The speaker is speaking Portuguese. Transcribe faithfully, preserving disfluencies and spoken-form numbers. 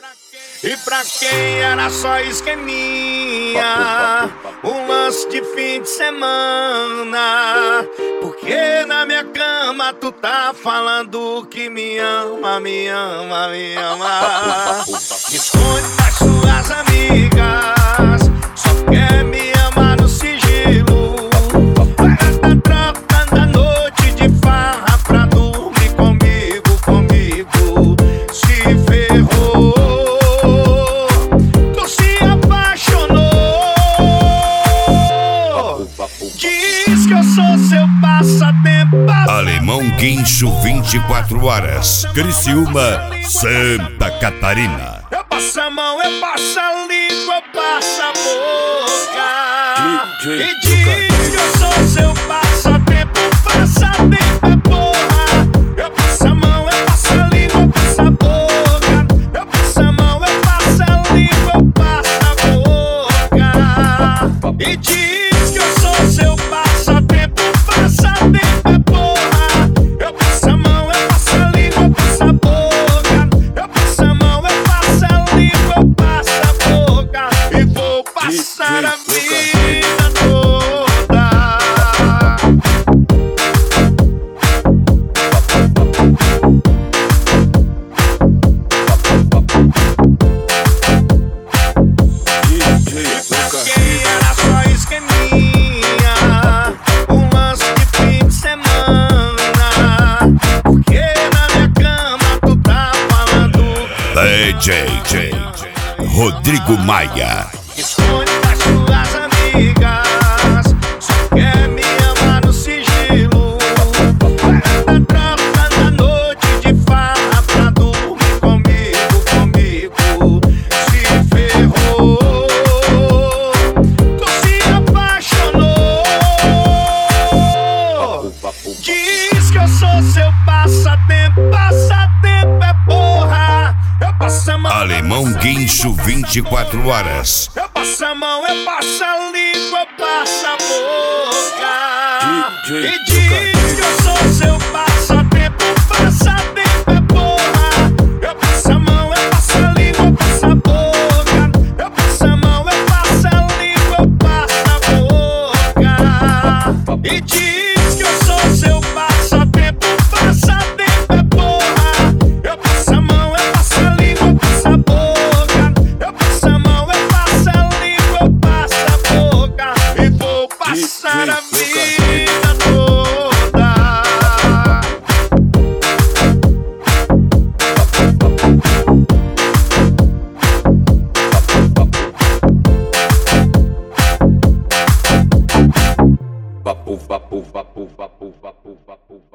E pra quem era só esqueminha, um lance de fim de semana. Porque na minha cama tu tá falando que me ama, me ama, me ama. Esconde das suas amigas, só quer me amar no sigilo. Tá trocando a noite de farra pra dormir comigo, comigo. Se ferrou, tu se apaixonou. Diz que eu sou seu passatempo. Alemão Guincho vinte e quatro horas, Criciúma, Santa Catarina. Eu passo a mão, eu passo a língua, eu passo a boca. E diz que eu sou seu passatempo, passatempo é porra. Eu passo a mão, eu passo a língua, eu passo a boca. Eu passo a mão, eu passo a língua, eu passo a boca. E diz que eu sou seu passatempo, passatempo é porra. Eu passo a mão, eu passo a língua, eu passo a boca. Eu passo a mão, eu passo a língua, eu passo a boca. E vou passar a vida toda. Quem era só esqueminha, um lance de fim de semana. Porque na minha cama tu tá falando D J J Rodrigo Maia. esconde das suas amigas, só quer me amar no sigilo. Tá trocando a noite de farra pra dormir comigo, comigo. Se ferrou, tu se apaixonou. Diz que eu sou seu passatempo, passatempo é porra. Eu passo a mão, Alemão Guincho vinte e quatro horas. eu passo a mão, eu passo a língua, eu passo a boca. E diz que eu sou seu passatempo, passatempo é porra. Eu passo a mão, eu passo a língua, eu passo a boca. Eu passo a mão, eu passo a língua, eu passo a boca. E diz que eu sou seu passatempo, passatempo é porra. Eu passo a mão, eu passo a língua, eu passo a boca. Eu passo a mão, eu passo a língua, eu passo a boca. E vou passar a vida toda. Vapu, vapu, vapu, vapu, vapu, vapu.